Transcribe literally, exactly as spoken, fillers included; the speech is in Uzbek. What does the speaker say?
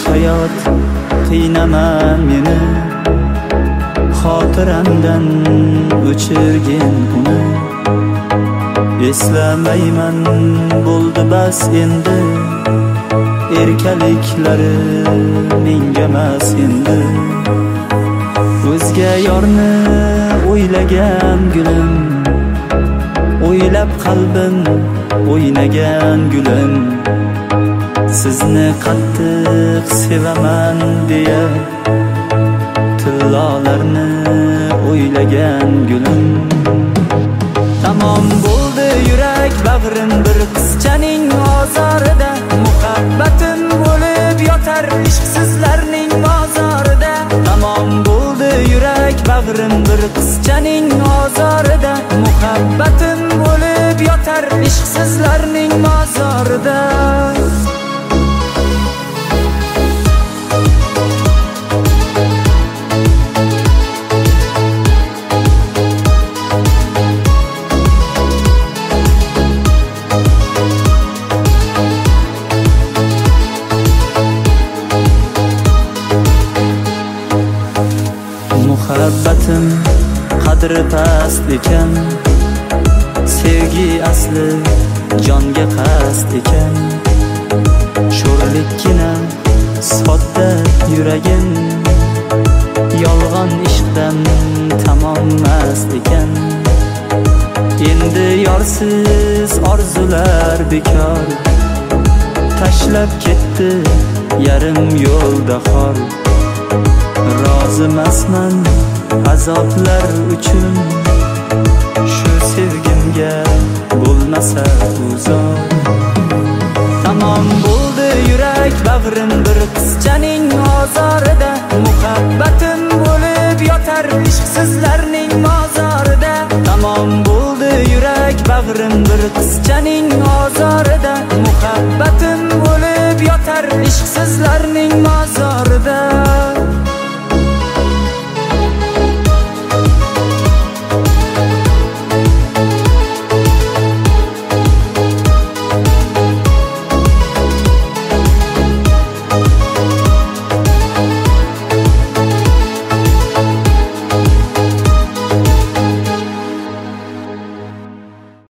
hayot qiynaman meni, xotiramdan o'chirgin uni. Eslamayman bo'ldi bas endi, erkaliklari mengamas endi. O'zga yorni o'ylagan gulim, o'ylab qalbim o'ynagan gulim. Sizni qattiq sevaman deya tillolarni o'ylagan gulim. Tamom bo'ldi yurak bag'rim bir qizchaning ozorida, muhabbatim bo'lib yotar ishqsizlarning mozorida. Tamom bo'ldi yurak bag'rim bir qizchaning ozorida, muhabbatim bo'lib yotar ishqsizlarning mozorida. Muhabbatim qadri past ekan, sevgi asli jonga qasd ekan. Sho'rlikkina sodda yuragim, yolg'on ishqdan tamom mast ekan. Endi yorsiz orzular bekor, tashlab ketdi yarim yo'lda xor. Rozimasman azoblar uchun, shu sevgimga bo'lmasa uzor. Tamom bo'ldi yurak bag'rim bir qizchaning ozorida, muhabbatim bo'lib yotar ishqsizlarning mozorida. Tamom bo'ldi yurak bag'rim bir qizchaning ozorida, muhabbatim bo'lib yotar ishqsizlarning mozorida.